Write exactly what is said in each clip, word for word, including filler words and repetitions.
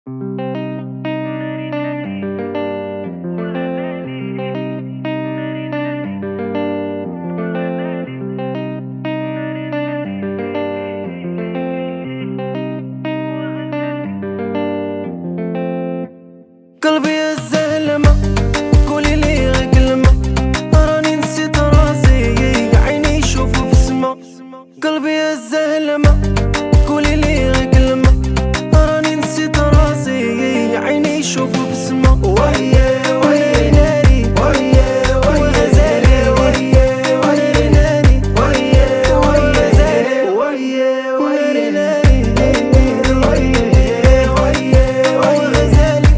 قلبي الزلمة قولي لي غير كلمة، راني نسيت راسي عيني يشوفوا في السما. قلبي الزلمة قولي لي غير كلمة، راني نسيت راسي عيني يشوفوا في السما. ويا ويا ناري ويا ويا زالي ويا ويا ناري ويا ويا زالي ويا ويا ناري ويا ويا ويا زالي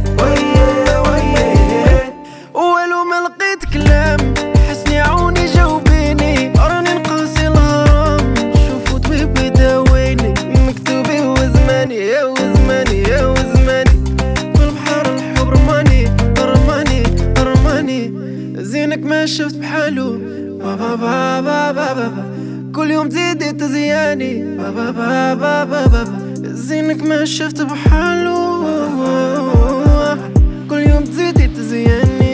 ولو ما لقيت كلام حسني عوني جاوبيني، راني نقاسي الغرام شوفوا طبيب يداويني، مكتوبي وزماني يا وزماني يا وزماني في البحر الحب رماني رماني رماني. زينك ما شفت بحالو بابا بابا بابا، كل يوم تزيدي تزياني بابا بابا بابا. زينك ما شفت بحالو كل يوم تزيدي تزياني.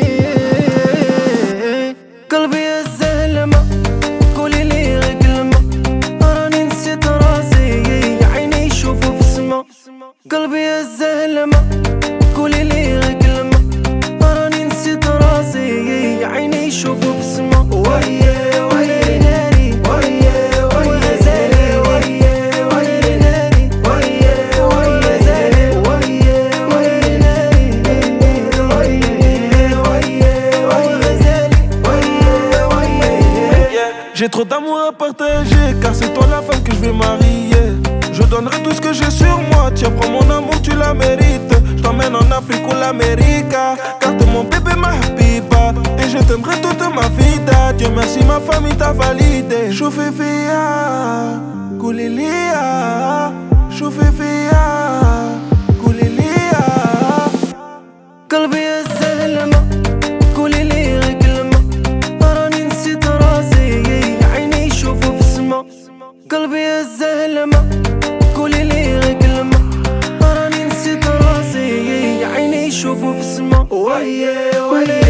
قلبي الزلمة قولي لي غير كلمة، راني نسيت راسي عيني يشوفوا في السما. قلبي الزلمة قولي لي غير كلمة، راني نسيت راسي عيني يشوفوا في السما. ويا ويا ناري ويا ويا زالي ويا ويا ناري ويا ويا زالي ويا ويا ناري ويا ويا ويا زالي ويا ويا. J'ai trop d'amour à partager, car c'est toi la femme que je vais marier. Je donnerai tout ce que j'ai sur moi, tiens prends mon amour, tu la mérites. Je t'emmène en Afrique ou l'Amérique, car t'es mon bébé ma habiba, et je t'aimerai toute ma vida. Dieu merci ma famille t'a validé. Choufifia, Koulilia, Choufifia, Koulilia. قلبي الزلمة قولي لي غير كلمة، راني نسيت راسي عيني يشوفوا في السما. قلبي الزلمة قولي لي غير كلمة، راني نسيت راسي عيني يشوفوا في السما. ويا ويا